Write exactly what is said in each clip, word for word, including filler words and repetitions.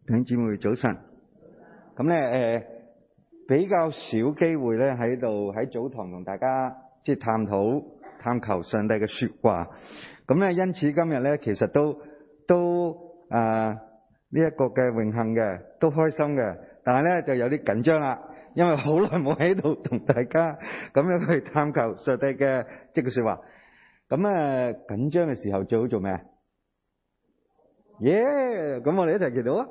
弟兄姊妹早晨。咁咧誒，比較少機會咧喺度喺早堂同大家即係探討、探求上帝嘅說話。咁咧，因此今日咧，其實都都啊呢一個嘅榮幸嘅，都開心嘅。但係咧就有啲緊張啦，因為好耐冇喺度同大家咁樣去探求上帝嘅即係說話。咁啊緊張嘅時候最好做咩啊？耶！咁我哋一齊祈禱啊！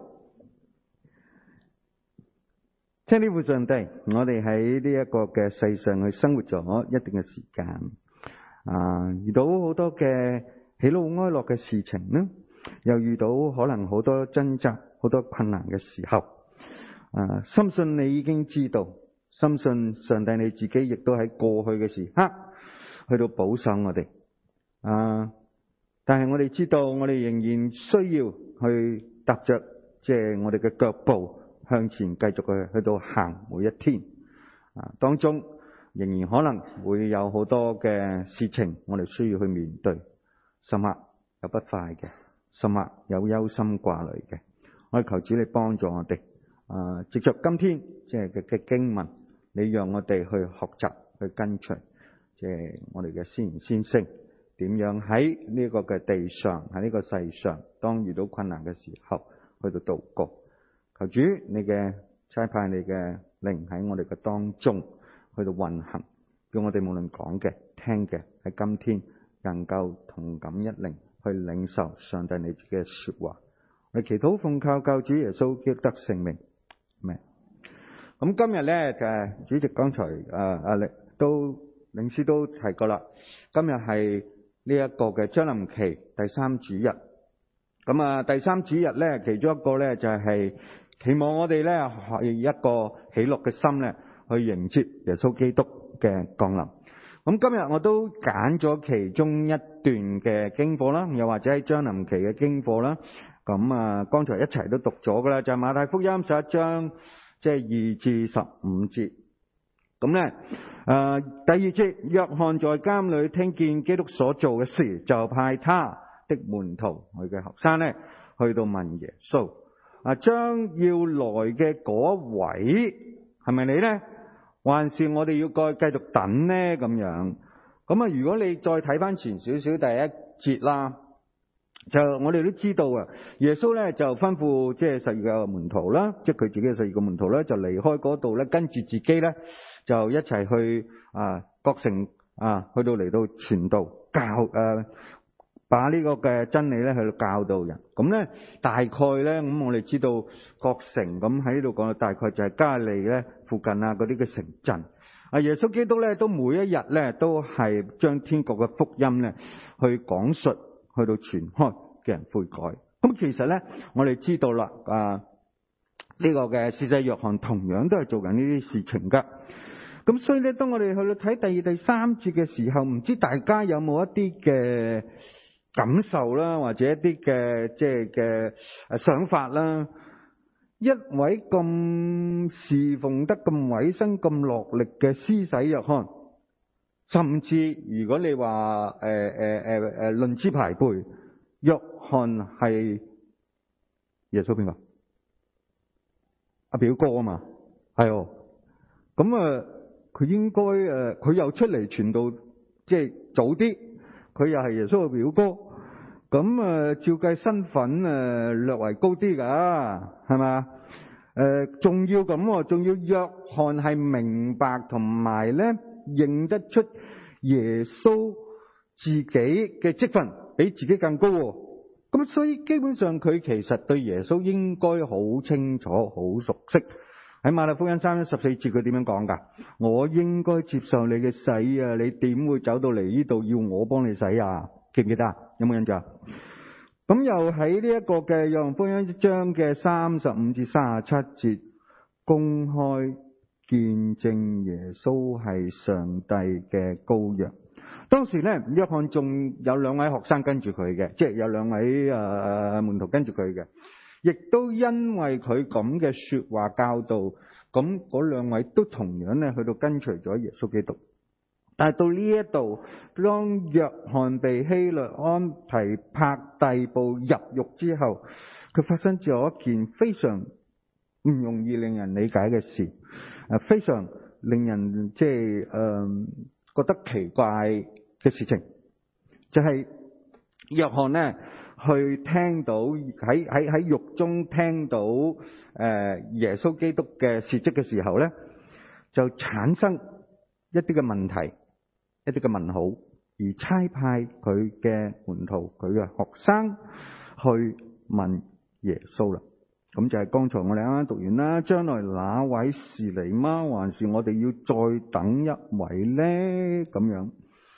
聽呢父上帝，我哋喺呢一個嘅世上去生活咗一定嘅時間，啊，遇到好多嘅喜怒哀樂嘅事情啦，又遇到可能好多掙扎、好多困難嘅時候，啊，深信你已經知道，深信上帝你自己亦都喺過去嘅時刻去到保守我哋，啊，但係我哋知道，我哋仍然需要去踏着即係我哋嘅腳步。向前繼續去去到行每一天啊，當中仍然可能會有好多嘅事情，我哋需要去面對，甚或有不快嘅，甚或有憂心掛慮嘅。我哋求主你幫助我哋啊，藉着今天即係嘅嘅經文，你讓我哋去學習去跟隨，即係我哋嘅先賢先聖點樣喺呢個嘅地上，喺呢個世上，當遇到困難嘅時候，去到度過。求主你嘅差派你嘅靈喺我哋嘅當中去到運行，叫我哋無論講嘅聽嘅喺今天能夠同感一靈去領受上帝你自己嘅說話。我哋祈禱奉靠救主耶穌基督得聖名。咩？咁今日咧就主席剛才誒阿力都領詩都提過啦。今日係呢一個嘅將臨期第三主日。咁啊，第三主日咧，其中一個咧就係、是。期望我哋咧係一個喜樂嘅心咧，去迎接耶穌基督嘅降臨。咁今日我都揀咗其中一段嘅經課啦，又或者係將臨期嘅經課啦。咁啊，剛才一齊都讀咗噶啦，就係、是、馬太福音十一章，即係二至十五節。咁咧，誒、呃，第二節，約翰在監裏聽見基督所做嘅事，就派他的門徒，佢嘅學生咧，去到問耶穌。啊，將要來嘅嗰位係咪你呢？還是我哋要再繼續等呢？咁樣咁啊？如果你再睇翻前少少第一節啦，就我哋都知道啊，耶穌咧就吩咐即係十二個門徒啦，即係佢自己嘅十二個門徒咧，就離開嗰度咧，跟住自己咧就一齊去啊各城啊，去到嚟到傳道教誒。呃把呢個嘅真理咧去到教導人，咁咧大概咧咁我哋知道各城咁喺呢度講到大概就係加利咧附近啊嗰啲嘅城鎮。啊耶穌基督咧都每一日咧都係將天國嘅福音咧去講述，去到傳開嘅人悔改。咁其實咧我哋知道啦，啊呢個嘅施洗約翰同樣都係做緊呢啲事情噶。咁所以咧當我哋去到睇第二、第三節嘅時候，唔知大家有冇一啲嘅感受啦，或者一啲嘅即係嘅誒想法啦。一位咁侍奉得咁委身、咁落力嘅施洗約翰，甚至如果你話誒誒誒誒論資排輩，約翰係耶穌邊個？阿表哥啊嘛，係哦。咁啊，佢應該誒，佢又出嚟傳道，即係早啲。佢又係耶穌嘅表哥，咁啊照計身份誒略為高啲噶，係嘛？誒，仲要咁，仲要約翰係明白同埋咧認得出耶穌自己嘅職分比自己更高，咁所以基本上佢其實對耶穌應該好清楚、好熟悉。喺馬太福音三章十四節佢點樣講噶？我應該接受你嘅洗啊！你點會走到嚟呢度要我幫你洗啊？記唔記得啊？有冇印象？咁又喺呢一個嘅約翰福音一章嘅三十五至三十七節，公開見證耶穌係上帝嘅羔羊。當時咧，約翰仲有兩位學生跟住佢嘅，即係有兩位誒、呃、門徒跟住佢嘅。亦都因為佢咁嘅說話教導，咁嗰兩位都同樣咧去到跟隨咗耶穌基督。 但係到呢一度，當約翰被希律安提帕逮捕入獄之後，佢發生咗一件非常唔容易令人理解嘅事，誒，非常令人即係誒覺得奇怪嘅事情，就係、是、約翰呢去聽到喺喺喺獄中聽到誒、呃、耶穌基督嘅事蹟嘅時候咧，就產生一啲嘅問題，一啲嘅問號，而差派佢嘅門徒、佢嘅學生去問耶穌啦。咁就係剛才我哋啱啱讀完啦，將來那位是你嗎？還是我哋要再等一位呢？咁樣，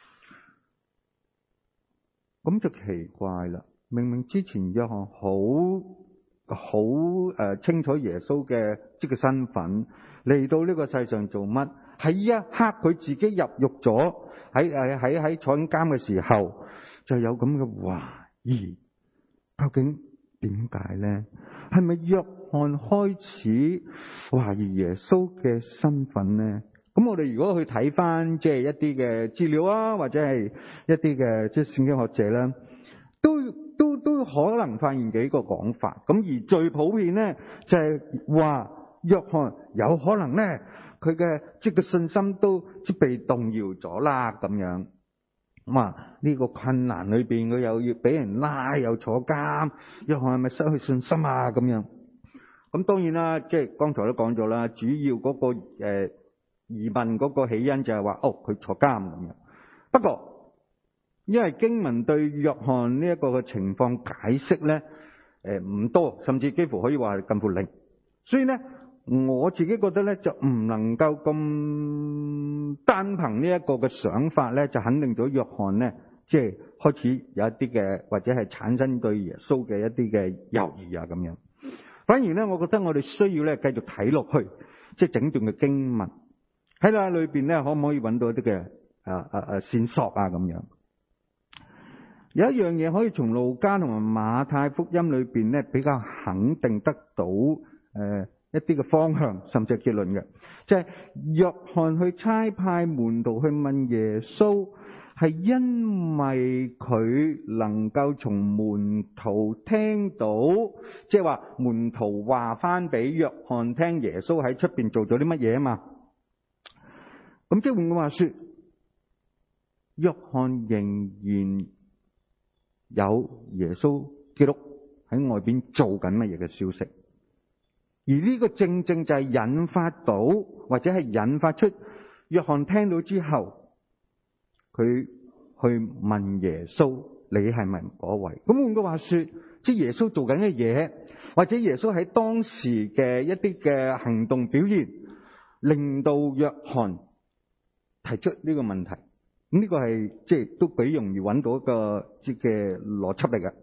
咁就奇怪啦。明明之前約翰好好誒清楚耶穌嘅即係身份，嚟到呢個世上做乜？喺一刻佢自己入獄咗，喺誒喺喺坐緊監嘅時候，就有咁嘅懷疑，究竟點解咧？係咪約翰開始懷疑耶穌嘅身份咧？咁我哋如果去睇翻即係一啲嘅資料啊，或者係一啲嘅即係聖經學者咧，都都都可能發現幾個講法。咁而最普遍咧就係話約翰有可能咧，佢嘅即係信心都即係被動搖咗啦咁樣。哇！呢個困難裏邊，佢又要俾人拉，又坐監，約翰係咪失去信心啊？咁樣，咁當然啦，即係剛才都講咗啦，主要嗰個誒疑問嗰個起因就係話，哦，佢坐監咁樣。不過，因為經文對約翰呢一個嘅情況解釋咧，誒唔多，甚至幾乎可以話係近乎零，所以咧。我自己覺得咧，就唔能夠咁單憑呢一個嘅想法咧，就肯定咗約翰咧，即係開始有一啲嘅或者係產生對耶穌嘅一啲嘅猶豫啊咁樣。反而咧，我覺得我哋需要咧繼續睇落去，即係整段嘅經文喺啦裏邊咧，可唔可以揾到一啲嘅啊啊啊線索啊咁樣？有一樣嘢可以從路加同埋馬太福音裏邊咧比較肯定得到誒。呃一啲嘅方向，甚至係結論嘅，即係約翰去差派門徒去問耶穌，係因為佢能夠從門徒聽到，即係話門徒話翻俾約翰聽，耶穌喺出邊做咗啲乜嘢啊嘛。咁即係換句話說，約翰仍然有耶穌基督喺外邊做緊乜嘢嘅消息。而呢個正正就係引發到，或者係引發出約翰聽到之後，佢去問耶穌：你係咪嗰位？咁換句話說，即係耶穌做緊嘅嘢，或者耶穌喺當時嘅一啲嘅行動表現，令到約翰提出呢個問題。咁呢個係即係都幾容易揾到一個即嘅邏輯嚟嘅。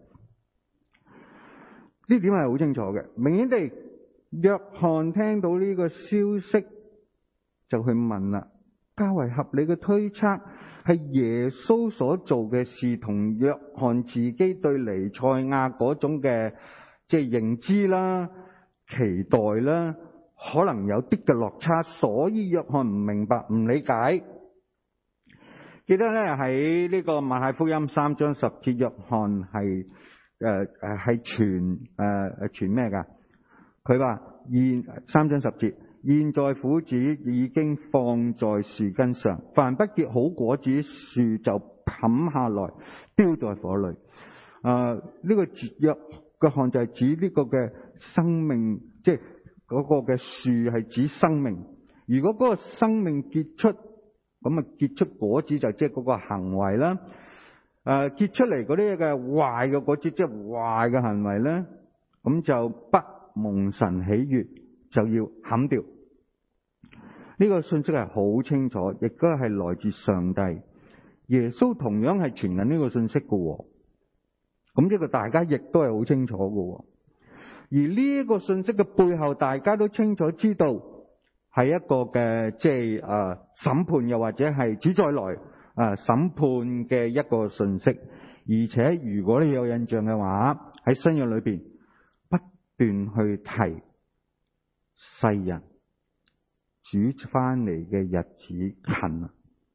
呢點係好清楚嘅，明顯地。約翰聽到呢個消息就去問啦，較為合理嘅推測係耶穌所做嘅事同約翰自己對彌賽亞嗰種嘅即係認知啦、期待啦，可能有啲嘅落差，所以約翰唔明白、唔理解。記得咧喺呢個馬太福音三章十節，約翰係誒誒係傳誒誒傳咩噶？佢話現三章十節，現在斧子已經放在樹根上，凡不結好果子樹就砍下來，丟在火裏。啊、呃，呢、這個約個項就係指呢個嘅生命，即係嗰個嘅樹係指生命。如果嗰個生命結出，咁啊結出果子就即係嗰個行為啦。誒、呃，結出嚟嗰啲嘅壞嘅果子，即係壞嘅行為咧，咁就不蒙神喜悅，就要砍掉。呢個信息係好清楚，亦都係來自上帝。耶穌同樣係傳緊呢個信息嘅，咁呢個大家亦都係好清楚嘅。而呢一個信息嘅背後，大家都清楚知道係一個嘅即係誒審判，又或者係主再來誒審判嘅一個信息。而且如果你有印象嘅話，喺新約裏邊不斷去提世人主翻嚟嘅日子近啦，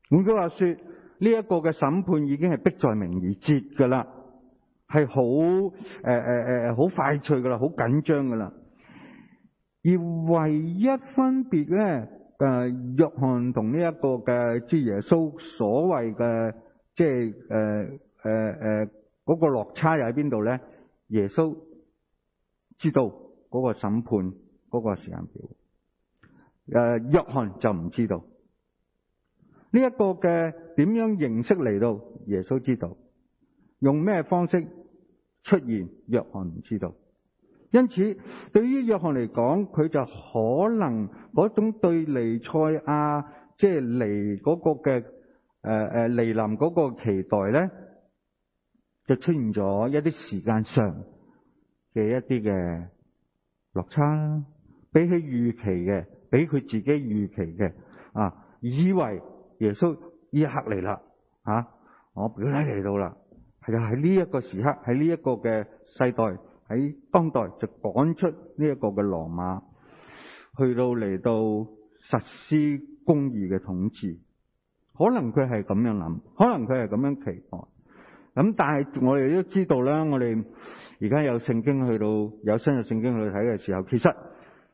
換句話說，呢、這、一個嘅審判已經係迫在眉睫噶啦，係好誒誒誒好快脆噶啦，好緊張噶啦。而唯一分別咧，誒約翰同呢一個嘅即係耶穌所謂嘅即係誒誒誒嗰個落差又喺邊度咧？耶穌知道嗰個審判嗰個時間表，誒約翰就唔知道。呢一個嘅點樣形式嚟到，耶穌知道；用咩方式出現，約翰唔知道。因此，對於約翰嚟講，佢就可能嗰種對彌賽亞即係嚟嗰個嘅誒誒嚟臨嗰個期待咧，就出現咗一啲時間上嘅一啲嘅落差啦。比起預期嘅，比佢自己預期嘅啊，以為耶穌呢一刻嚟啦，吓、啊、我表弟嚟到啦，係啊喺呢一個時刻，喺呢一個嘅世代。喺當代就趕出呢一個嘅羅馬，去到嚟到實施公義嘅統治。可能佢係咁樣諗，可能佢係咁樣期待。咁但係我哋都知道啦，我哋而家有聖經去到有新嘅聖經去睇嘅時候，其實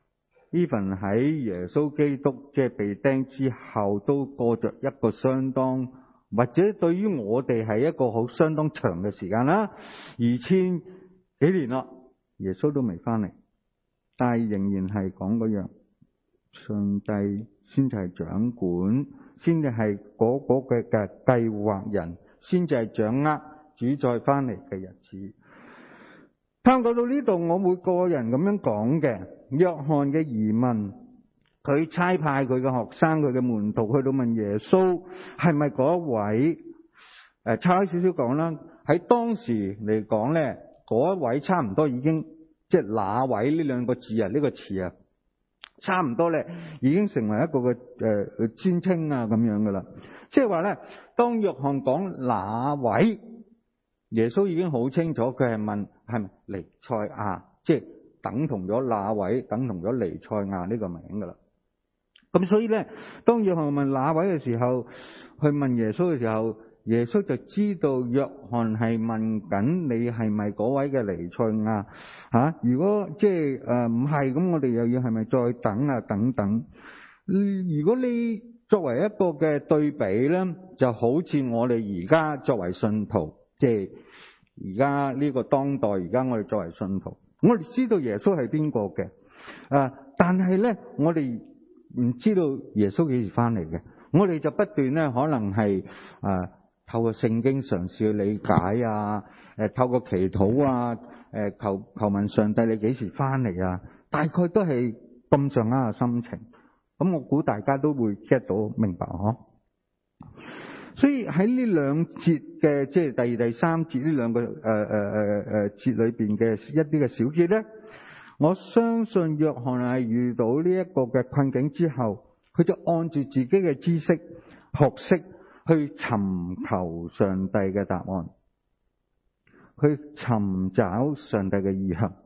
even 喺耶穌基督即係被釘之後，都過着一個相當或者對於我哋係一個好相當長嘅時間啦，二千幾年啦，耶穌都未翻嚟，但係仍然係講嗰樣，上帝先至係掌管，先至係嗰嗰嘅嘅計劃人，先至係掌握主再翻嚟嘅日子。探究到呢度，我每個人咁樣講嘅，約翰嘅疑問，佢差派佢嘅學生、佢嘅門徒去到問耶穌係咪嗰一位？誒，差開少少講啦，喺當時嚟講咧。嗰一位差唔多已經即係那位呢兩個字啊，呢、這個詞啊，差唔多咧已經成為一個嘅誒尊稱啊咁樣噶啦。即係話咧，當約翰講那位，耶穌已經好清楚佢係問係咪彌賽亞，即係等同咗那位，等同咗彌賽亞呢個名噶啦。咁所以咧，當約翰問那位嘅時候，去問耶穌嘅時候。耶穌就知道約翰係問緊你係咪嗰位嘅彌賽亞吓？如果即係誒唔係，咁我哋又要係咪再等啊等等？如果你作為一個嘅對比咧，就好似我哋而家作為信徒，即係而家呢個當代，而家我哋作為信徒，我哋知道耶穌係邊個嘅啊，但係咧我哋唔知道耶穌幾時翻嚟嘅，我哋就不斷咧可能係啊。透過聖經嘗試去理解啊，誒，透過祈禱啊，誒，求求問上帝你幾時翻嚟啊？大概都係咁上下嘅心情。咁我估大家都會 get 到明白嗬。所以喺呢兩節嘅即係第二、第三節呢兩個誒誒誒誒節裏邊嘅一啲嘅小節咧，我相信約翰係遇到呢一個嘅困境之後，佢就按住自己嘅知識學識。去尋求上帝嘅答案，去尋找上帝嘅意向，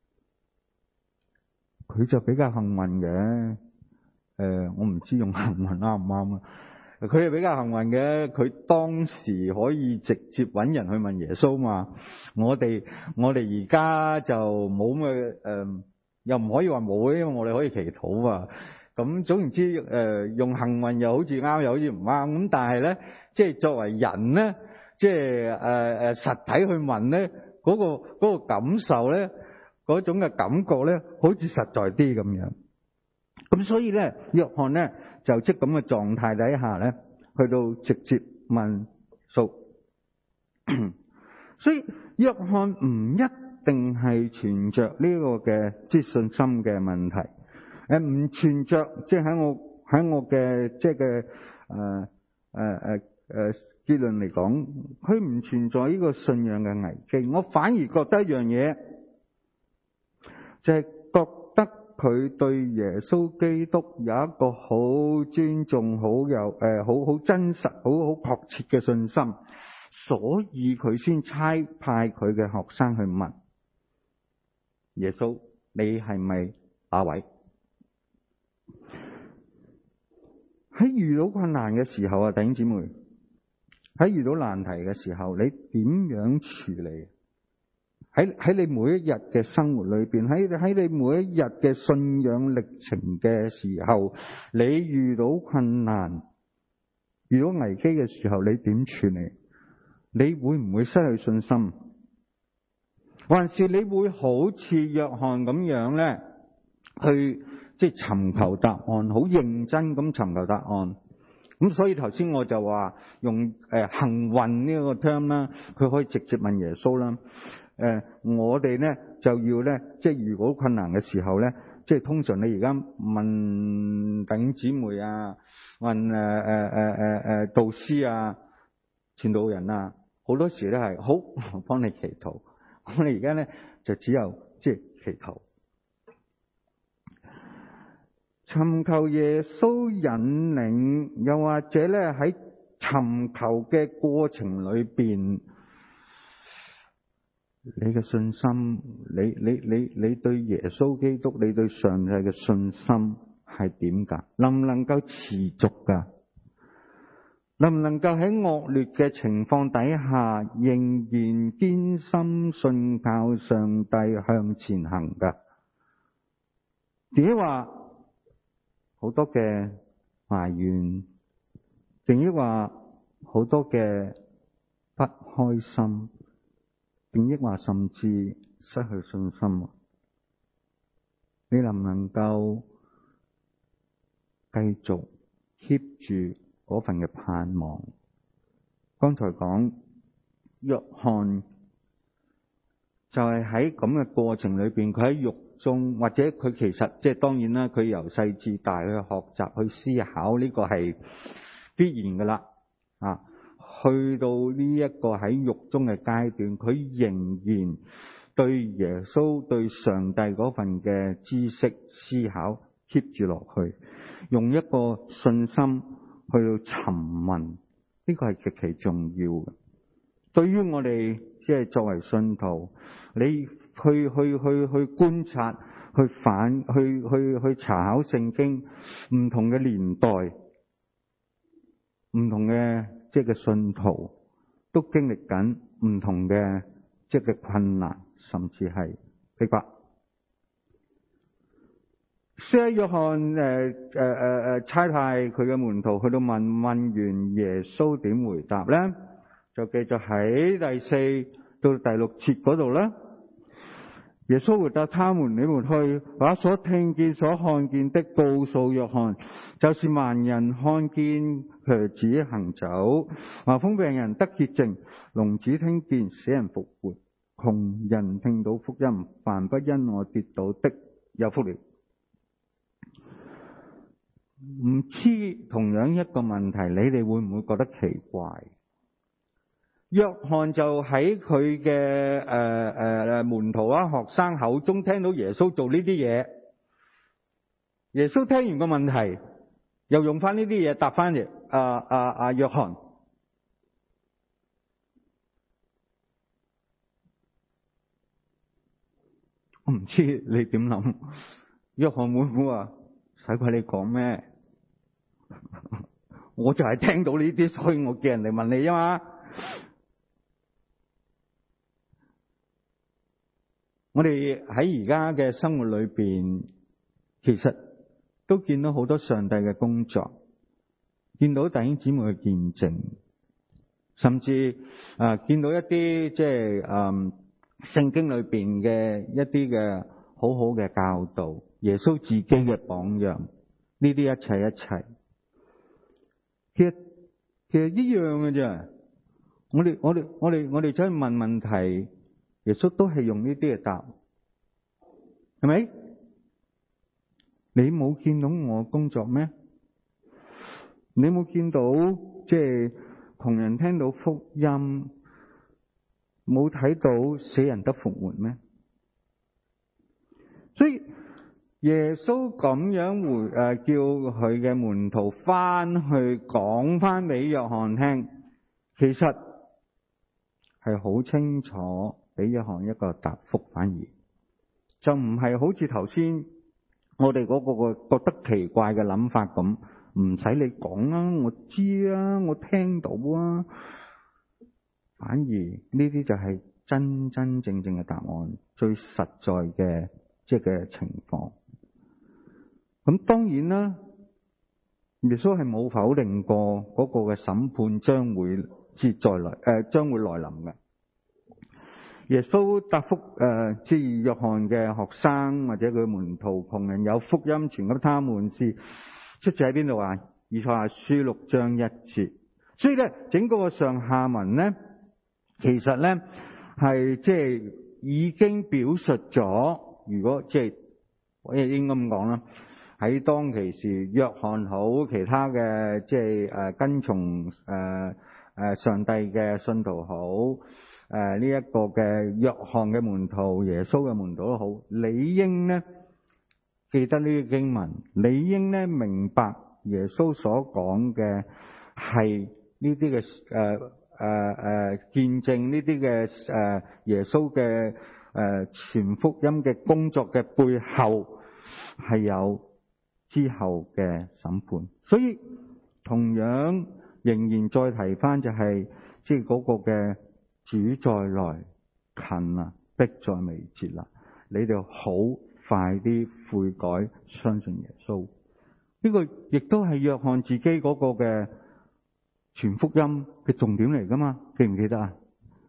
佢就比較幸運嘅。誒、呃，我唔知用幸運啱唔啱啊？佢係比較幸運嘅，佢當時可以直接揾人去問耶穌嘛。我哋我哋而家就冇咩誒，又唔可以話冇，因為我哋可以祈禱啊。咁總言之，誒、呃、用幸運又好似啱，又好似唔啱。咁但係咧，即係作為人咧，即係誒誒實體去問咧，嗰、嗰個嗰、嗰個感受咧，嗰種嘅感覺咧，好似實在啲咁樣。咁所以咧，約翰咧就即咁嘅狀態底下咧，去到直接問數。所以約翰唔一定係存着呢個嘅即係信心嘅問題。誒，唔存着，即係喺我喺我嘅即係嘅誒誒誒誒結論嚟講，佢唔存在呢個信仰嘅危機。我反而覺得一樣嘢，就係覺得佢對耶穌基督有一個好尊重、好有誒好好真實、好好確切嘅信心，所以佢先差派佢嘅學生去問耶穌：你係咪那位？ 喺遇到困難嘅時候啊，弟兄姊妹，喺遇到難題嘅時候，你點樣處理？喺喺你每一日嘅生活裏邊，喺喺你每一日嘅信仰歷程嘅時候，你遇到困難、遇到危機嘅時候，你點處理？你會唔會失去信心？還是你會好似約翰咁樣咧，去即係尋求答案，好認真咁尋求答案？咁所以頭先我就話用誒、呃、幸運呢個 term 啦，佢可以直接問耶穌啦。誒、呃，我哋咧就要咧，即係如果困難嘅時候咧，即係通常你而家問弟兄姊妹啊，問誒誒誒誒誒導師啊、傳道人啊，好多時都係好，我幫你祈禱。我哋而家咧就只有即係祈禱，尋求耶穌引領，又或者咧喺尋求嘅過程裏邊，你嘅信心，你你你你對耶穌基督，你對上帝嘅信心係點噶？能唔能夠持續噶？能唔能夠喺惡劣嘅情況底下，仍然堅心信靠上帝向前行噶？自己話好多嘅埋怨，定抑話好多嘅不開心，定抑話甚至失去信心？你能唔能夠繼續 keep 住嗰份嘅盼望？剛才講約翰就係喺咁嘅過程裏邊，佢喺獄中，或者佢其實即係當然啦，佢由細至大去學習去思考，呢個係必然噶啦。啊，去到呢一個喺獄中嘅階段，佢仍然對耶穌對上帝嗰份嘅知識思考 keep 住落去，用一個信心去到尋問，呢個係極其重要嘅。對於我哋即係作為信徒，你去去去去觀察、去反、去去去查考聖經，唔同嘅年代、唔同嘅即係嘅信徒，都經歷緊唔同嘅即係嘅困難，甚至係逼迫。施洗約翰誒誒誒誒差派佢嘅門徒去到問，問完耶穌點回答咧？就記咗喺第四到第六節嗰度啦。耶穌回答他們：你們去把所聽見、所看見的告訴約翰，就是盲人看見、瘸子行走、麻風病人得潔淨、聾子聽見、死人復活、窮人聽到福音，凡不因我跌倒的有福了。唔知同樣一個問題，你哋會唔會覺得奇怪？約翰就喺佢嘅誒誒誒門徒啊、學生口中聽到耶穌做呢啲嘢，耶穌聽完個問題，又用翻呢啲嘢答翻嚟。啊啊啊！約翰，我唔知你點諗？約翰會唔會話使鬼你講咩？我就係聽到呢啲，所以我叫人嚟問你啊嘛。我哋喺而家嘅生活裏邊，其實都見到好多上帝嘅工作，見到弟兄姊妹嘅見證，甚至啊、呃、見到一啲即係嗯聖經裏邊嘅一啲嘅好好嘅教導，耶穌自己嘅榜樣，呢啲一切一切，其實其實一樣嘅啫。我哋我哋我哋我哋走去問問題，耶穌都係用呢啲嘅答，係咪？你冇見到我工作咩？你冇見到即係窮人聽到福音，冇睇到死人得復活咩？所以耶穌咁樣回誒、呃、叫佢嘅門徒翻去講翻俾約翰聽，其實係好清楚俾約翰一個答覆，反而就唔係好似頭先我哋嗰個個覺得奇怪嘅諗法咁唔使你講啊，我知啊，我聽到啊。反而呢啲就係真真正正嘅答案，最實在嘅即係嘅情況。咁當然啦，耶穌係冇否定過嗰個嘅審判將會接再來，誒、呃、將會來臨嘅。耶穌答覆誒，即係約翰嘅學生或者佢門徒，窮人有福音傳給他們，是出自喺邊度啊？以賽亞書六章一節。所以咧，整個上下文咧，其實咧係即係已經表述咗，如果即係我亦應該咁講啦，喺當其時約翰好，其他嘅即係誒跟從誒誒上帝嘅信徒好，誒呢一個嘅約翰嘅門徒、耶穌嘅門徒都好，理應咧記得呢啲經文，理應咧明白耶穌所講嘅係呢啲嘅誒誒誒見證，呢啲嘅誒耶穌嘅誒傳福音嘅工作嘅背後係有之後嘅審判。所以同樣仍然再提翻就係即係嗰個嘅主再來近啦，迫在眉睫啦，你哋好快啲悔改，相信耶穌。呢個亦都係約翰自己嗰個嘅傳福音嘅重點嚟噶嘛？記唔記得啊？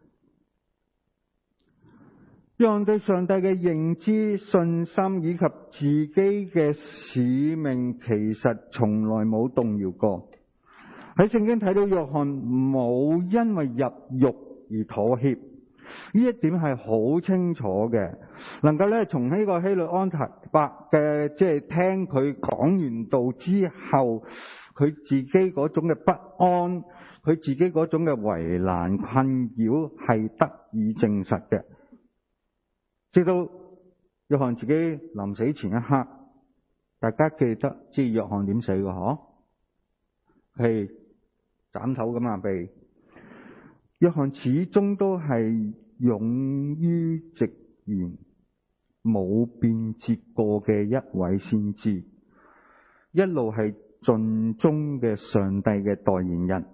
約翰對上帝嘅認知、信心以及自己嘅使命，其實從來冇動搖過。喺聖經睇到約翰冇因為入獄而妥協，呢一點係好清楚嘅。能夠咧從呢個希律安提伯嘅即係聽佢講完道之後，佢自己嗰種嘅不安，佢自己嗰種嘅為難困擾係得以證實嘅。直到約翰自己臨死前一刻，大家記得即係約翰點死嘅嗬？係斬頭咁啊！被約翰始終都係勇於直言，冇辯捷過嘅一位先知，一路係盡忠嘅上帝嘅代言人。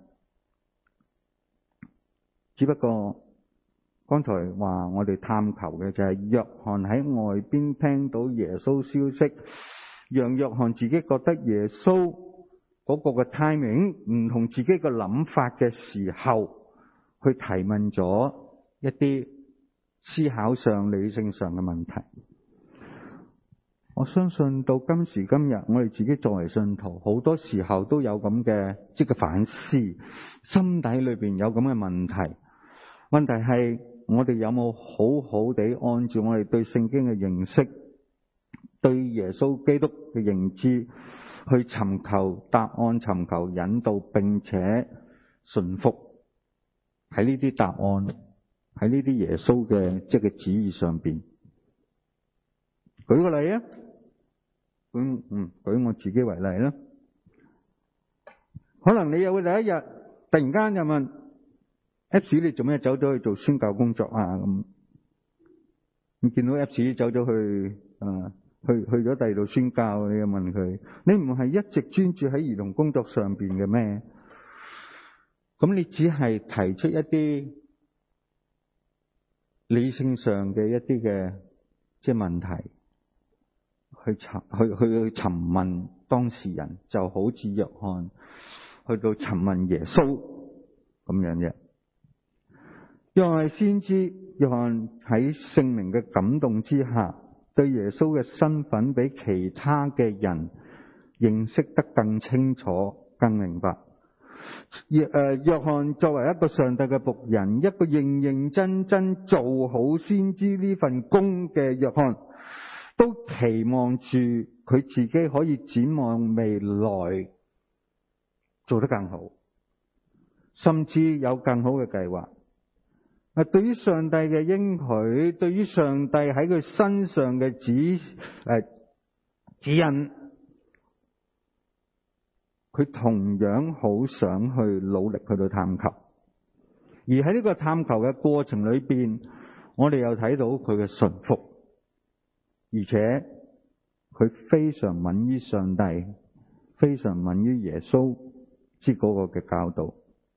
只不過剛才話我哋探求嘅就係約翰喺外邊聽到耶穌消息，讓約翰自己覺得耶穌嗰個嘅 timing 唔同自己嘅諗法嘅時候，去提問咗一啲思考上、理性上嘅問題。我相信到今時今日，我哋自己作為信徒，好多時候都有咁嘅即係反思，心底裏邊有咁嘅問題。問題係我哋有冇好好地按照我哋對聖經嘅認識，對耶穌基督嘅認知，去尋求答案、尋求引導，並且順服喺呢啲答案，喺呢啲耶穌嘅即係旨意上邊。舉個例啊，舉嗯舉我自己為例啦。可能你有個第一日突然間就問 Apps， 你做咩走咗去做宣教工作啊？咁你見到 Apps 走咗去啊？去去咗第二度宣教，你又問佢：你唔係一直專注喺兒童工作上邊嘅咩？咁你只係提出一啲理性上嘅一啲嘅即係問題，去尋去去去尋問當事人，就好似約翰去到尋問耶穌咁樣嘅。約翰係先知，約翰喺聖靈嘅感動之下，對耶穌嘅身份比其他嘅人認識得更清楚、更明白。誒，約翰作為一個上帝嘅僕人，一個認認真真做好先知呢份工嘅約翰，都期望住佢自己可以展望未來做得更好，甚至有更好嘅計劃。啊，對於上帝嘅應許，對於上帝喺佢身上嘅指誒指引，佢同樣好想去努力去到探求。而喺呢個探求嘅過程裏邊，我哋又睇到佢嘅順服，而且佢非常敏於上帝， 非常敏於耶穌之嗰個嘅教導。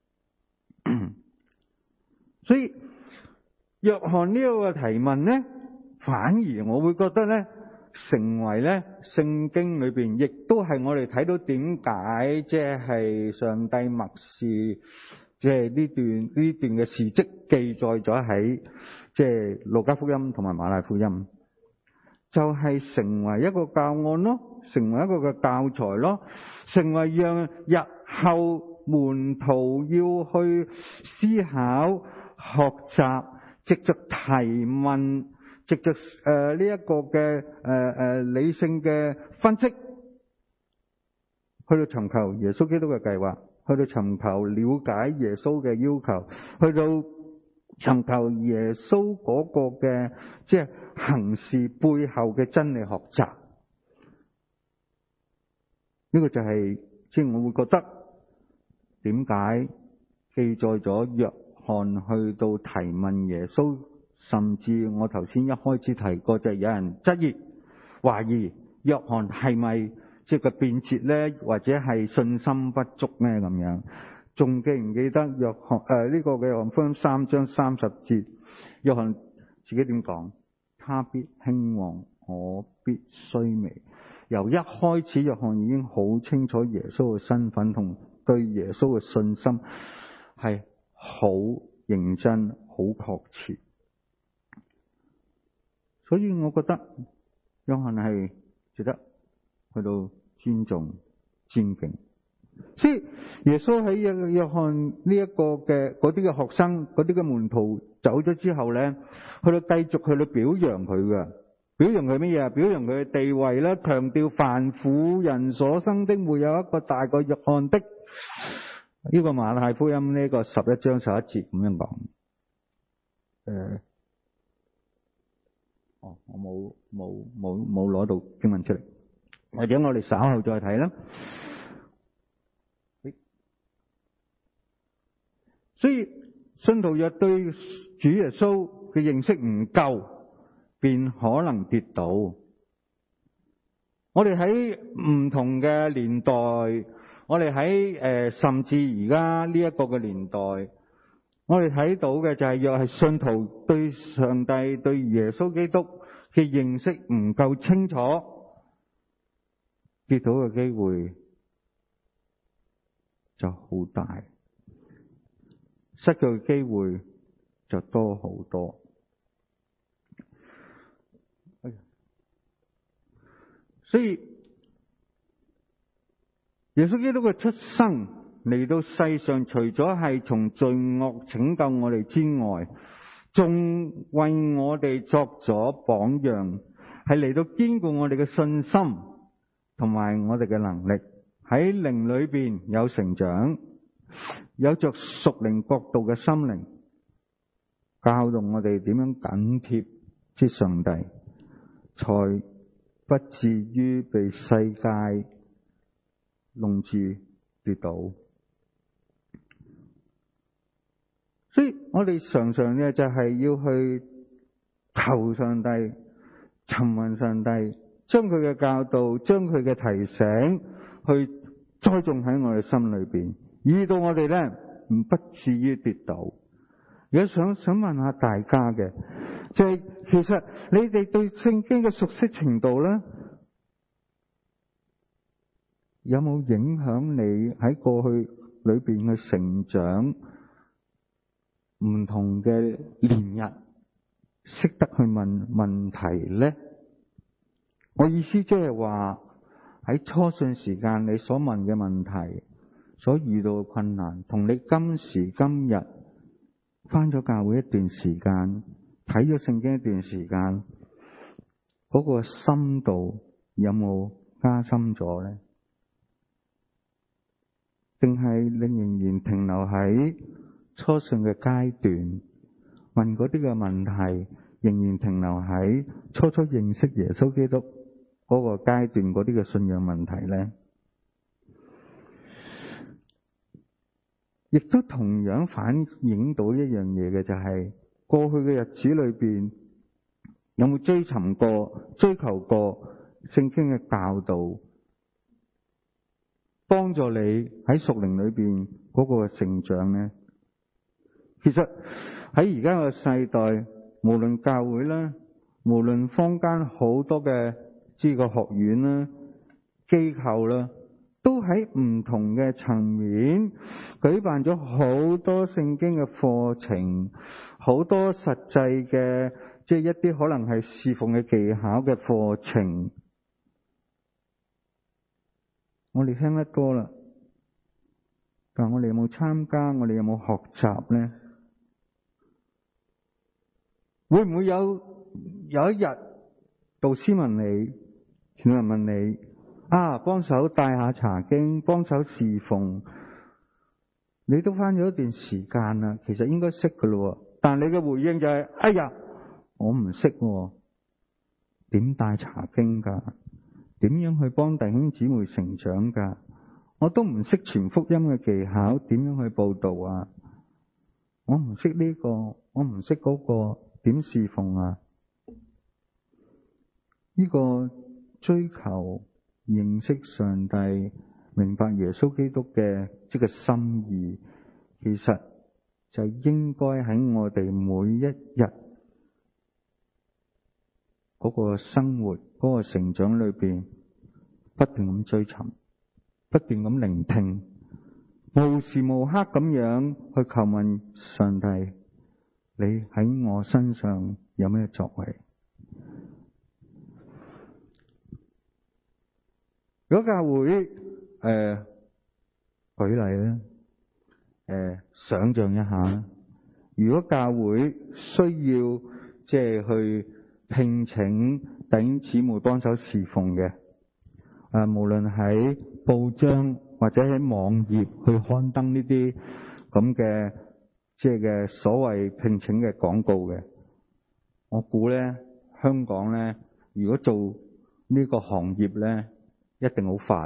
所以約翰呢一個提問咧，反而我會覺得咧，成為咧聖經裏邊，亦都係我哋睇到點解即係上帝默示，即係呢段呢段嘅事蹟記載咗喺即係路加福音同埋馬太福音，就係、是、成為一個教案咯，成為一個嘅教材咯，成為讓日後門徒要去思考、學習，藉着提問，藉着誒呢一個嘅誒誒理性嘅分析，去到尋求耶穌基督嘅計劃，去到尋求了解耶穌嘅要求，去到尋求耶穌嗰個嘅即係行事背後嘅真理學習。呢個就係即係我會覺得點解記載咗約翰去到提問耶穌，甚至我頭先一開始提過，就係有人質疑懷疑約翰係咪即係個變節咧，或者係信心不足咧咁樣。仲記唔記得約翰誒呢個嘅約翰福音三章三十節，約翰自己點講？他必興旺，我必衰微。由一開始，約翰已經好清楚耶穌嘅身份同對耶穌嘅信心係好認真、好確切。所以我覺得約翰係值得去到尊重、尊敬。所以耶穌喺約約翰呢一個嘅嗰啲嘅學生、嗰啲嘅門徒走咗之後咧，去到繼續去到表揚佢嘅。表揚佢乜嘢啊？表揚佢嘅地位啦，強調凡婦人所生的沒有一個大過約翰的。呢、這個馬太福音呢個十一章十一節咁樣講。誒、呃，哦，我冇冇冇冇攞到經文出嚟，或者我哋稍後再睇啦。所以信徒若對主耶穌嘅認識唔夠，便可能跌倒。我哋喺唔同嘅年代，我哋喺誒甚至而家呢一個嘅年代，我哋睇到嘅就係若係信徒對上帝、對耶穌基督嘅認識唔夠清楚，跌倒嘅機會就好大，失去嘅機會就多好多。所以耶穌基督嘅出生嚟到世上，除咗係從罪惡拯救我哋之外，仲為我哋作咗榜樣，係嚟到堅固我哋嘅信心同埋我哋嘅能力，喺靈裏邊有成長，有着屬靈國度嘅心靈，教導我哋點樣緊貼之上帝，才不至於被世界弄住跌倒。所以我哋常常嘅就係要去求上帝，尋問上帝，將佢嘅教導，將佢嘅提醒去栽種喺我哋心裏邊，以到我哋咧唔不至於跌倒。如果想想問下大家嘅，就係、是、其實你哋對聖經嘅熟悉程度咧，有冇影響你喺過去裏邊嘅成長？唔同嘅年日，識得去問問題咧？我意思即係話喺初信時間你所問嘅問題，所遇到嘅困難，同你今時今日返咗教會一段時間，睇咗聖經一段時間，嗰個深度有冇加深咗咧？定係你仍然停留喺初信嘅階段，問嗰啲嘅問題，仍然停留喺初初認識耶穌基督嗰個階段嗰啲嘅信仰問題咧？亦都同樣反映到一樣嘢嘅，就係過去嘅日子裏邊有冇追尋過、追求過聖經嘅教導， 幫助你喺屬靈裏邊嗰個成長呢？其實喺而家個世代，無論教會啦，無論坊間好多嘅知個學院啦、機構啦，都喺唔同嘅層面舉辦咗好多聖經嘅課程，好多實際嘅，即係一啲可能係侍奉嘅技巧嘅課程。我哋聽得多啦，但我哋有冇參加？我哋有冇學習呢？會唔會有有一日導師問你，前人問你啊，幫手帶下查經，幫手侍奉，你都返咗一段時間啦，其實應該識噶咯，但你嘅回應就係、是：哎呀，我唔識，點帶查經噶？點樣去幫弟兄姊妹成長噶？我都唔識傳福音嘅技巧，點樣去佈道啊？我唔識呢個，我唔識嗰個，點侍奉啊？呢個追求認識上帝、明白耶穌基督嘅即係心意，其實就應該喺我哋每一日嗰個生活、嗰個成長裏邊不斷咁追尋，不斷咁聆聽，無時無刻咁樣去求問上帝，你喺我身上有咩作為？如果教會誒、呃、舉例咧，誒、呃、想象一下，如果教會需要即係去聘請弟兄姊妹幫手侍奉嘅，誒、呃、無論喺報章或者喺網頁去刊登呢啲咁嘅即係嘅所謂聘請嘅廣告嘅，我估咧香港咧，如果做呢個行業咧，一定好發。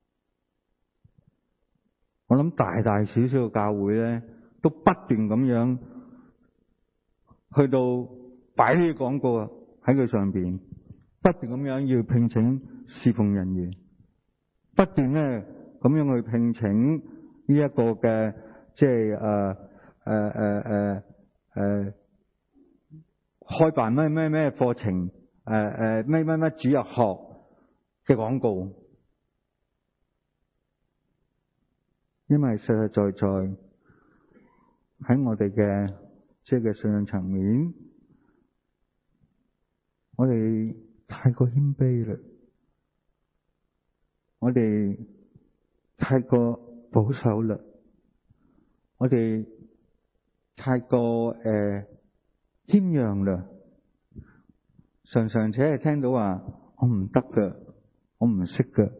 我諗大大小小嘅教會咧，都不斷咁樣去到擺呢啲廣告喺佢上邊，不斷咁樣要聘請侍奉人員，不斷咧咁樣去聘請呢一個嘅即係誒誒誒誒誒開辦咩咩咩課程，誒誒咩咩咩主日學嘅廣告。因為實實在在喺我哋嘅即係嘅信仰層面，我哋太過謙卑啦，我哋太過保守啦，我哋太過誒謙讓啦，常常且係聽到話我唔得㗎，我唔識㗎。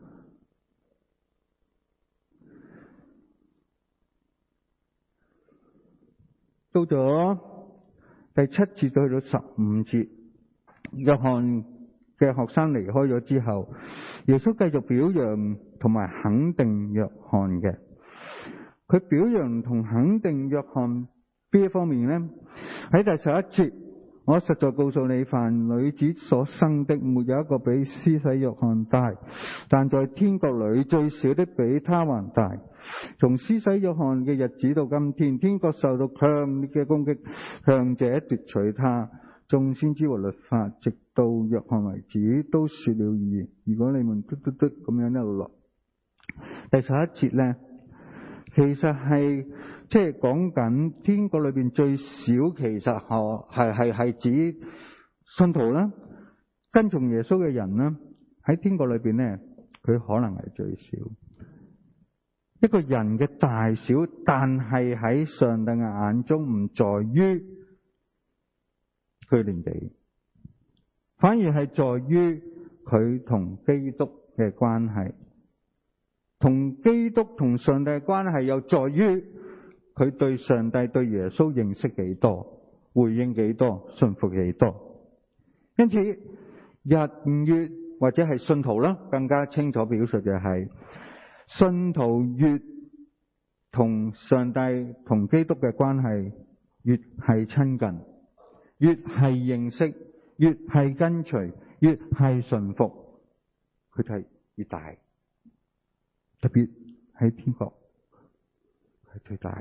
到咗第七節到去到十五節，約翰嘅學生離開咗之後，耶穌繼續表揚同埋肯定約翰嘅。佢表揚同肯定約翰邊一方面呢？喺第十一節，我實在告訴你，凡女子所生的，沒有一個比施洗約翰大，但在天國裏最小的比他還大。從施洗約翰嘅日子到今天，天國受到強烈嘅攻擊，強者奪取他，眾先知和律法，直到約翰為止，都說了預言。如果你們嘟嘟嘟咁樣一路落，第十一節呢，其實係即係講緊天國裏邊最少，其實係係係指信徒啦，跟從耶穌嘅人啦，喺天國裏邊呢，佢可能係最少。一個人嘅大小，但係喺上帝嘅眼中唔在於佢年紀，反而係在於佢同基督嘅關係，同基督同上帝嘅關係又在於佢對上帝對耶穌認識幾多，回應幾多，信服幾多。因此日月或者係信徒啦，更加清楚表述嘅係信徒越同上帝同基督嘅關係越係親近，越係認識，越係跟隨，越係順服，佢就係越大。 特別喺天國係最大。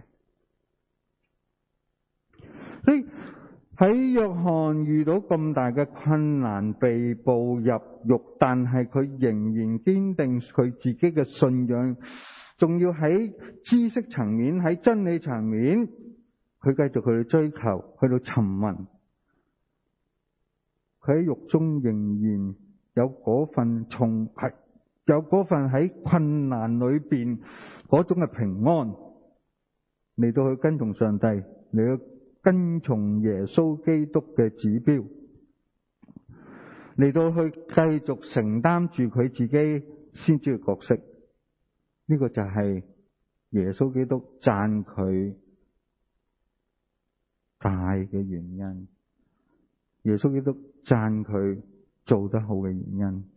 所以喺約翰遇到咁大嘅困難，被捕入獄，但係佢仍然堅定佢自己嘅信仰，仲要喺知識層面、喺真理層面，佢繼續去追求，去到尋問。佢喺獄中仍然有嗰份從係有嗰份喺困難裏邊嗰種嘅平安，嚟到去跟從上帝，嚟到跟從耶穌基督嘅指標，嚟到去繼續承擔住佢自己先知嘅角色。呢個就係耶穌基督讚佢大嘅原因，耶穌基督讚佢做得好嘅原因。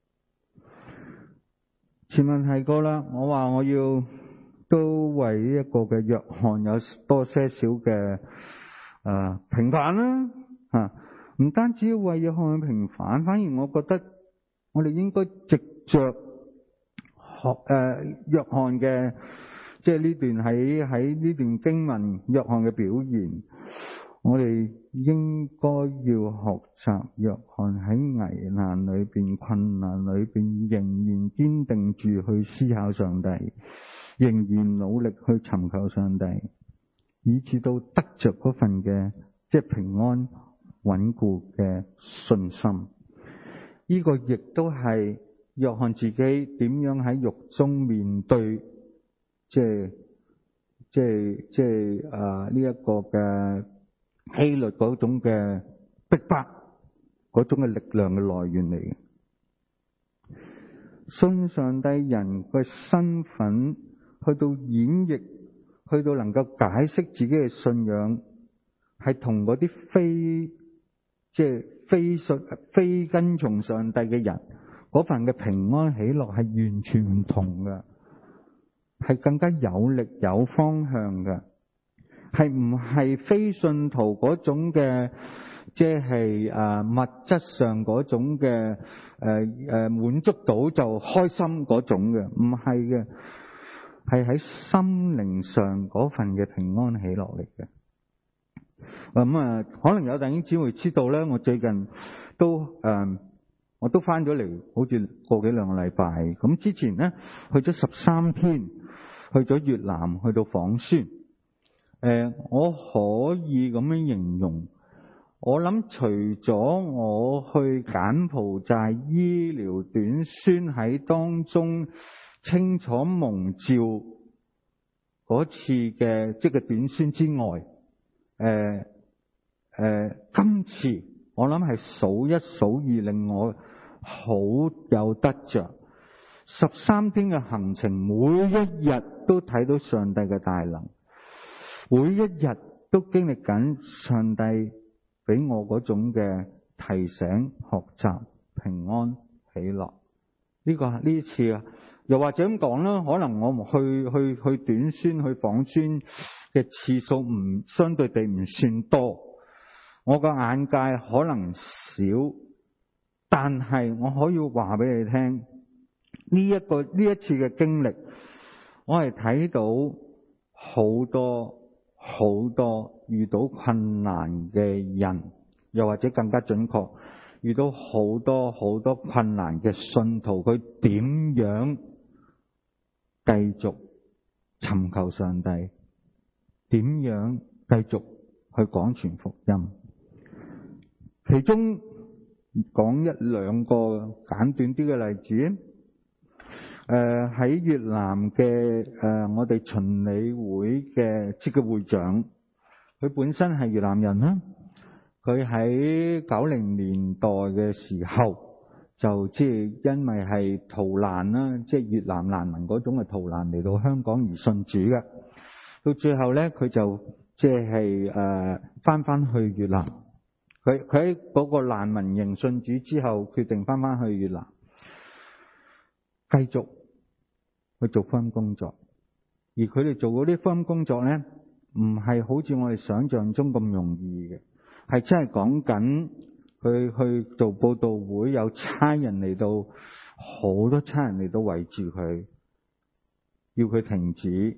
前文提過啦，我話我要都為呢一個嘅約翰有多些少嘅誒平反啦吓，唔單止要為約翰平反，反而我覺得我哋應該藉着學誒約翰嘅，即係呢段喺喺呢段經文約翰嘅表現，我哋應該要學習約翰喺危難裏邊、困難裏邊，仍然堅定住去思考上帝，仍然努力去尋求上帝，以至到得着嗰份嘅即係平安穩固嘅信心。呢、這個亦都係約翰自己點樣喺獄中面對，即係即係即係啊呢一個嘅希律嗰種嘅逼迫，嗰種嘅力量嘅來源嚟嘅。信上帝人嘅身份，去到演繹，去到能夠解釋自己嘅信仰，係同嗰啲非即係非信非跟從上帝嘅人嗰份嘅平安喜樂係完全唔同嘅，係更加有力有方向嘅，係唔係非信徒嗰種嘅即係誒物質上嗰種嘅誒誒滿足到就開心嗰種嘅，唔係嘅，係喺心靈上嗰份嘅平安喜樂嚟嘅。咁啊，可能有弟兄姊妹知道咧，我最近都誒、呃，我都翻咗嚟，好似個幾兩個禮拜。咁之前咧去咗十三天，去咗越南，去到訪宣。誒、呃，我可以咁樣形容，我諗除咗我去柬埔寨醫療短宣喺當中清楚蒙召嗰次嘅即係短宣之外，誒、呃、誒、呃，今次我諗係數一數二令我好有得着。十三天嘅行程，每一日都睇到上帝嘅大能，每一日都經歷緊上帝俾我嗰種嘅提醒、學習、平安、喜樂。呢個呢次啊，又或者咁講啦，可能我去去去短宣、去訪宣嘅次數唔相對地唔算多，我個眼界可能少，但係我可以話俾你聽，呢一個呢一次嘅經歷，我係睇到好多好多遇到困難嘅人，又或者更加準確，遇到好多好多困難嘅信徒，佢點樣繼續尋求上帝，點樣繼續去廣傳福音。其中講一兩個簡短啲嘅例子。誒、呃、喺越南嘅誒、呃、我哋循理會嘅即係會長，佢本身係越南人啦。佢喺九零年代嘅時候就即係因為係逃難啦，即係越南難民嗰種嘅逃難嚟到香港而信主嘅。到最後咧，佢就即係誒翻翻去越南。佢佢喺嗰個難民營信主之後，決定翻翻去越南，繼續去做福音工作。而佢哋做嗰啲福音工作咧，唔係好似我哋想象中咁容易嘅，係真係講緊去去做佈道會，有差人嚟到，好多差人嚟到圍住佢， 要佢停止，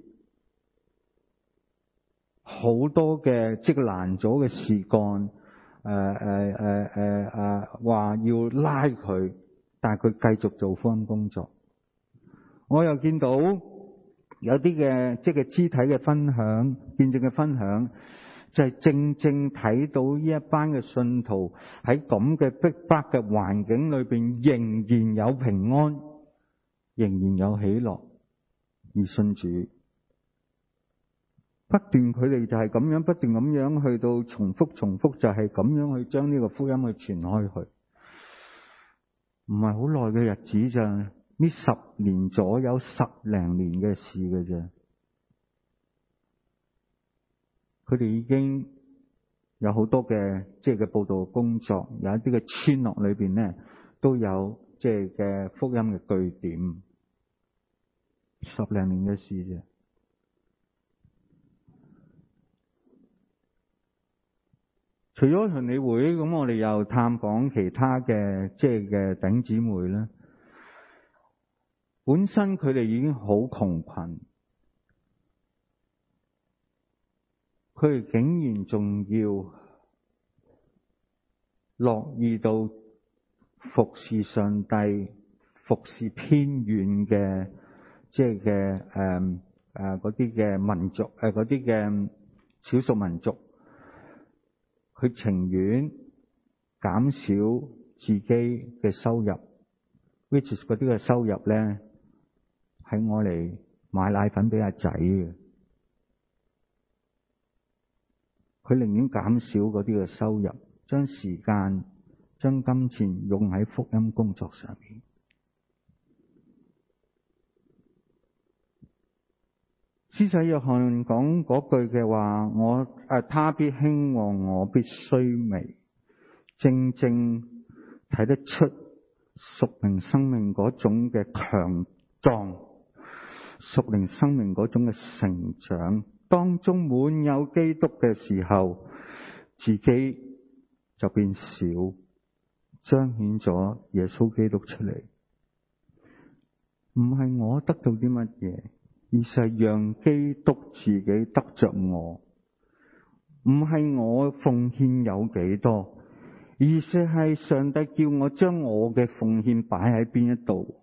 好多嘅即係攔阻嘅事幹，誒誒誒誒誒話要拉佢，但係佢繼續做福音工作。我又見到有啲嘅即係肢體嘅分享、見證嘅分享，就係、是、正正睇到呢一班嘅信徒喺咁嘅逼迫嘅環境裏邊，仍然有平安，仍然有喜樂而信主。不斷佢哋就係咁樣不斷咁樣去到重複重複，就係咁樣去將呢個福音去傳開去。唔係好耐嘅日子咋，呢十年左右十零年嘅事嘅啫。佢哋已經有好多嘅即係嘅佈道工作，有一啲嘅村落裏邊咧都有即係嘅福音嘅據點。十零年嘅事啫。除咗巡理會，咁我哋又探訪其他嘅即係嘅弟兄姊妹咧。本身佢哋已經好窮困，佢哋竟然仲要樂意到服侍上帝、服侍偏遠嘅即係嘅誒誒嗰啲嘅民族誒嗰啲嘅少數民族。佢情願減少自己嘅收入 ，which is 嗰啲嘅收入咧，係我嚟買奶粉俾阿仔嘅。佢寧願減少嗰啲嘅收入，將時間、將金錢用喺福音工作上面。施洗約翰講嗰句嘅話，我誒他必興旺，我必衰微，正正睇得出屬靈生命嗰種嘅強壯，屬靈生命嗰種嘅成長，當中滿有基督嘅時候，自己就變小，彰顯咗耶穌基督出嚟。唔係我得到啲乜嘢，而係讓基督自己得着我，唔係我奉獻有幾多，而係上帝叫我將我嘅奉獻擺喺邊一度。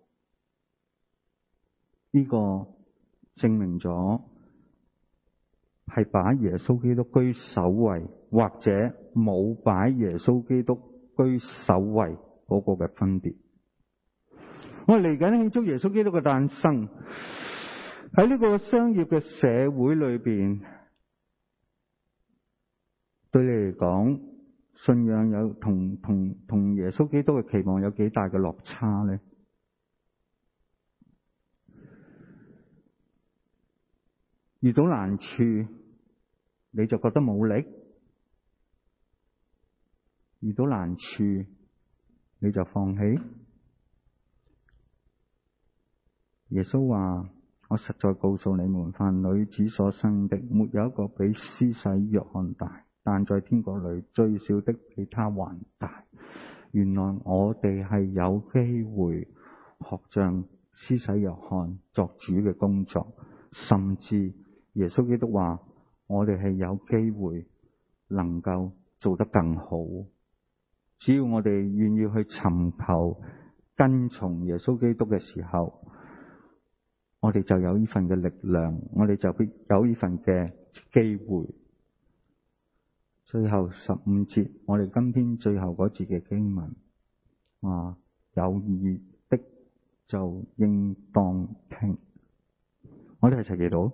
呢個證明咗係把耶穌基督居首位，或者冇擺耶穌基督居首位嗰個嘅分別。我嚟緊慶祝耶穌基督嘅誕生。喺呢個商業嘅社會裏邊，對你嚟講，信仰有同同同耶穌基督嘅期望有幾大嘅落差咧？遇到難處，你就覺得冇力；遇到難處，你就放棄。耶穌話：我實在告訴你們，凡女子所生的，沒有一個比施洗約翰大，但在天國裏最小的比他還大。原來我哋係有機會學像施洗約翰作主嘅工作，甚至耶穌基督話我哋係有機會能夠做得更好。只要我哋願意去尋求跟從耶穌基督嘅時候，我哋就有呢份嘅力量，我哋就必有呢份嘅機會。最後十五節，我哋今天最後嗰節嘅經文，啊，有意的就應當聽。我哋一齊祈禱。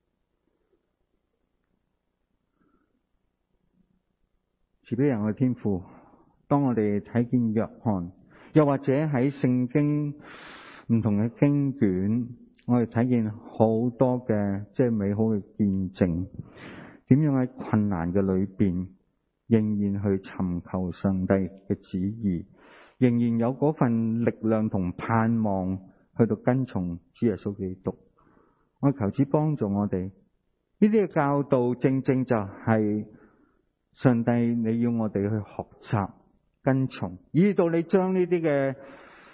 慈悲人嘅天父，當我哋睇見約翰，又或者喺聖經唔同嘅經卷，我哋睇見好多嘅即係美好嘅見證，點樣喺困難嘅裏邊仍然去尋求上帝嘅旨意，仍然有嗰份力量同盼望去到跟從主耶穌基督。我求主幫助我哋，呢啲嘅教導正正就係上帝你要我哋去學習跟從，以到你將呢啲嘅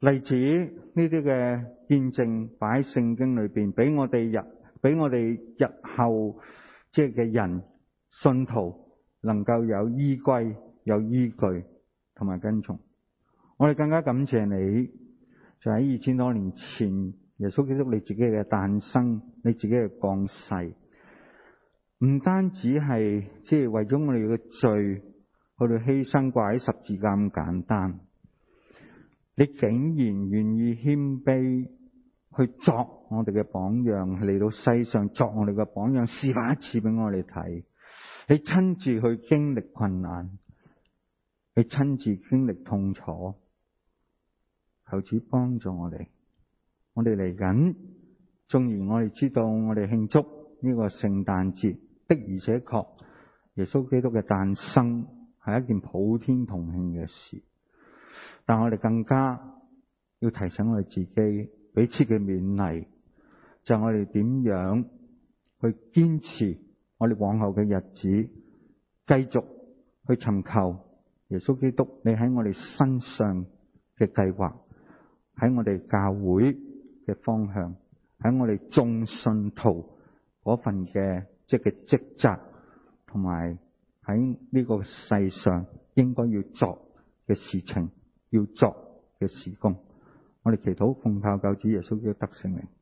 例子呢啲嘅見證擺喺聖經裏邊，俾我哋日俾我哋日後即係嘅人信徒能夠有依歸、有依據同埋跟從。我哋更加感謝你，就喺二千多年前，耶穌基督你自己嘅誕生，你自己嘅降世，唔單止係即係為咗我哋嘅罪去到犧牲掛喺十字架咁簡單，你竟然願意謙卑去作我哋嘅榜樣，嚟到世上作我哋嘅榜樣，示範一次俾我哋睇。你親自去經歷困難，你親自經歷痛楚，求主幫助我哋。我哋嚟緊，縱然我哋知道我哋慶祝呢個聖誕節的，而且確耶穌基督嘅誕生係一件普天同慶嘅事，但我哋更加要提醒我哋自己，彼此嘅勉勵，就係我哋點樣去堅持我哋往後嘅日子，繼續去尋求耶穌基督你喺我哋身上嘅計劃，喺我哋教會嘅方向，喺我哋眾信徒嗰份嘅即係嘅職責，同埋喺呢個世上應該要作嘅事情，要作嘅事工。我哋祈禱奉靠救主耶穌基督得勝名。